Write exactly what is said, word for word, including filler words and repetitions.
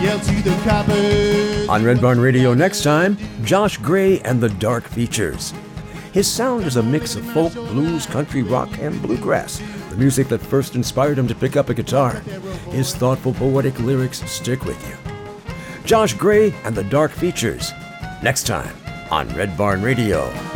yell to the coppers. On Red Barn Radio next time, Josh Gray and the Dark Features. His sound is a mix of folk, blues, country, rock, and bluegrass, the music that first inspired him to pick up a guitar. His thoughtful, poetic lyrics stick with you. Josh Gray and the Dark Features, next time on Red Barn Radio.